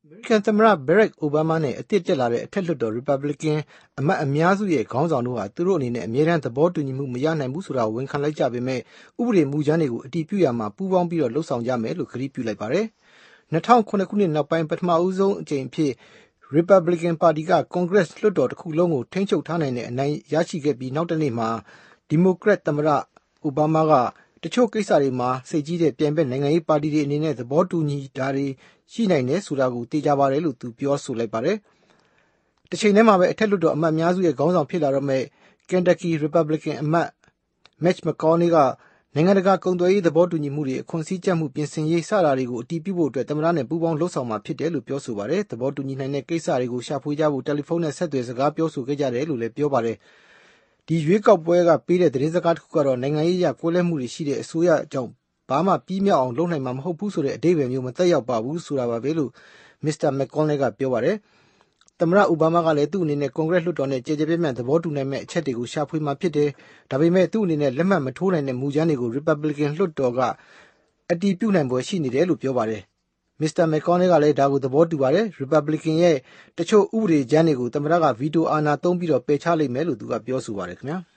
ကန်သမ္မတ Barack Obama နဲ့အသစ်တက်လာတဲ့အထက်လွှတ်တော် Republican အမတ်အများစုရဲ့ခေါင်းဆောင်တို့ဟာသူတို့အနေနဲ့အမြဲတမ်းသဘောတူညီမှုမရနိုင်ဘူးဆိုတာကိုဝန်ခံလိုက်ကြပေမဲ့ဥပဒေမူကြမ်းတွေကိုအတည်ပြုရမှာပူးပေါင်းပြီးလုပ်ဆောင်ကြမယ်လို့ကတိပြုလိုက်ပါတယ်။2009ခုနှစ်နောက်ပိုင်းပထမဦးဆုံးအကြိမ်အဖြစ် Republican ပါတီက Congress လွှတ်တော်တစ်ခုလုံးကိုထိန်းချုပ်ထားနိုင်တဲ့အနိုင်ရရှိခဲ့ပြီးနောက်တနေ့မှာ Democrat သမ္မတ Obama ကတချို့ကိစ္စတွေမှာစိတ်ကြီးတဲ့ပြိုင်ဘက်နိုင်ငံရေးပါတီတွေအနေနဲ့သဘောတူညီတာတွေရှိနိုင်တယ်ဆိုတာကိုသိကြပါတယ်လို့သူပြောဆိုလိုက်ပါတယ်။တစ်ချိန်တည်းမှာပဲအထက်လွှတ်တော်အမတ်အများစုရဲ့ခေါင်းဆောင်ဖြစ်လာတော့မဲ့ Kentucky Republican အမတ် Mitch McConnell ကနိုင်ငံတကာကုန်သွယ်ရေးသဘောတူညီမှုတွေအခွန်စည်းကြပ်မှုပြင်ဆင်ရေးစတာတွေကိုအတည်ပြုဖို့အတွက်သမ္မတနဲ့ပူးပေါင်းလှုပ်ဆောင်မှာဖြစ်တယ်လို့ပြောဆိုပါတယ်။သဘောတူညီနိုင်တဲ့ကိစ္စတွေကိုရှာဖွေကြဖို့တယ်လီဖုန်းနဲ့ဆက်သွယ်စကားပြောဆိုခဲ့ကြတယ်လို့လည်းပြောပါတယ်။ဒီရွေးကောက်ပွဲကပေးတဲ့သတင်းစကားတစ်ခုကတော့နိုင်ငံရေးအရကွဲလွဲမှုတွေရှိတဲ့အစိုးရကြောင့်ဘာမှပြီးမြောက်အောင်လုပ်နိုင်မှာမဟုတ်ဘူးဆိုတဲ့အဓိပ္ပာယ်မျိုးမသက်ရောက်ပါဘူးဆိုတာပါပဲလို့ Mr. McConnell ကပြောပါတယ်။သမ္မတအိုဘားမားကလည်းသူ့အနေနဲ့ကွန်ဂရက်လွှတ်တော်နဲ့ကြေကြေပြန့်ပြန့်သဘောတူနိုင်မဲ့အချက်တွေကိုရှာဖွေမှာဖြစ်တယ်။ဒါပေမဲ့သူ့အနေနဲ့လက်မှတ်မထိုးနိုင်တဲ့မူကြမ်းတွေကို Republican လွှတ်တော်ကအတည်ပြုနိုင်ပွဲရှိနေတယ်လို့ပြောပါတယ်။ Mr. McConnell ကလည်းဒါကိုသဘောတူပါတယ်။ Republican ရဲ့တချို့ဥပဒေကြမ်းတွေကိုသမ္မတကဗီတိုအာဏာသုံးပြီးပယ်ချလိမ့်မယ်လို့သူကပြောဆိုပါတယ်ခင်ဗျာ။